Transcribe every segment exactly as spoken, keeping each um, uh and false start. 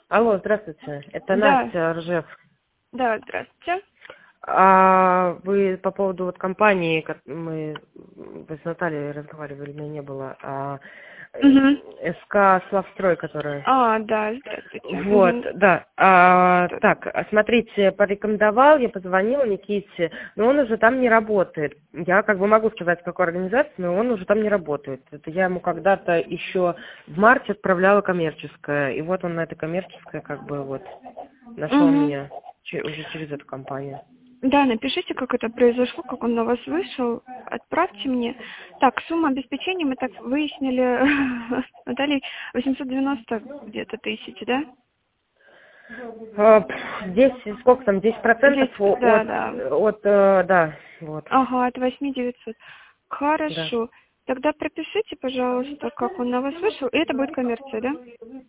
Алло, здравствуйте. Это Да, Настя Ржев. да, здравствуйте. А вы по поводу вот компании, как мы вы с Натальей разговаривали, меня не было, а, Угу. СК Славстрой, которая. А, да, здравствуйте. Вот, Угу. да. А, так, а смотрите, порекомендовал, я позвонила Никите, но он уже там не работает. Я как бы могу сказать, в какой организации, но он уже там не работает. Это я ему когда-то еще в марте отправляла коммерческое, и вот он на это коммерческое как бы вот нашел Угу. меня че- уже через эту компанию. Да, напишите, как это произошло, как он на вас вышел, отправьте мне. Так, сумма обеспечения мы так выяснили, Наталья, восемьсот девяносто где-то тысяч, да? А, пф, десять, сколько там, десять процентов Здесь, да, от, да. от, э, да, вот, Ага, от восьми девятисот. да. Хорошо. Тогда пропишите, пожалуйста, как он на вас вышел, и это будет коммерция, да?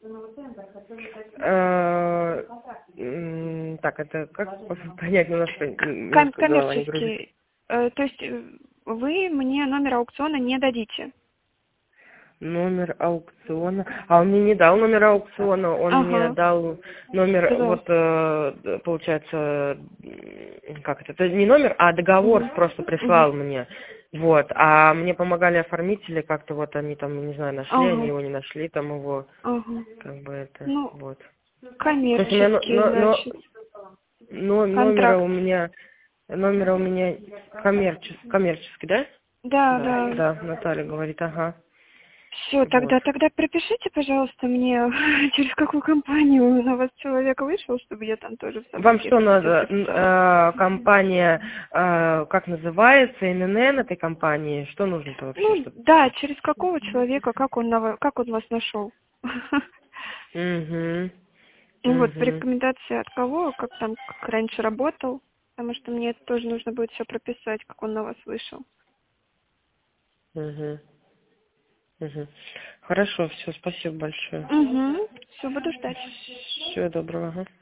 Э, м, Так, это как понять, немножко, Ком- немножко голова не грузит. коммерческий. Э, то есть э, вы мне номер аукциона не дадите. Номер аукциона. А он мне не дал номер аукциона, он мне Ага. дал номер, Сказал. вот, э, получается, м, как это, это не номер, а договор Угу. просто Угу. прислал мне. Вот, а мне помогали оформители, как-то вот они там, не знаю, нашли, они Ага. его не нашли, там его, Ага. как бы это, Ну, вот. То есть у меня но, коммерческий, но, но- значит. но- номера у Контракт. меня, номера у меня коммерческий, коммерческий, да? Да, Да, да. да, Наталья говорит, ага, Все, вот. тогда, тогда пропишите, пожалуйста, мне, через какую компанию на вас человек вышел, чтобы я там тоже в Вам событии что это все надо, н- записала. э, компания, э, как называется, эн эн эн этой компании, что нужно-то вообще, Ну, чтобы... да, через какого человека, как он, на, ва- как он вас нашел. Угу, Ну вот, по угу, рекомендации от кого, как там, как раньше работал, потому что мне это тоже нужно будет все прописать, как он на вас вышел. угу, угу. Хорошо, все, спасибо большое. Угу, все, буду ждать. Всего доброго. Ага.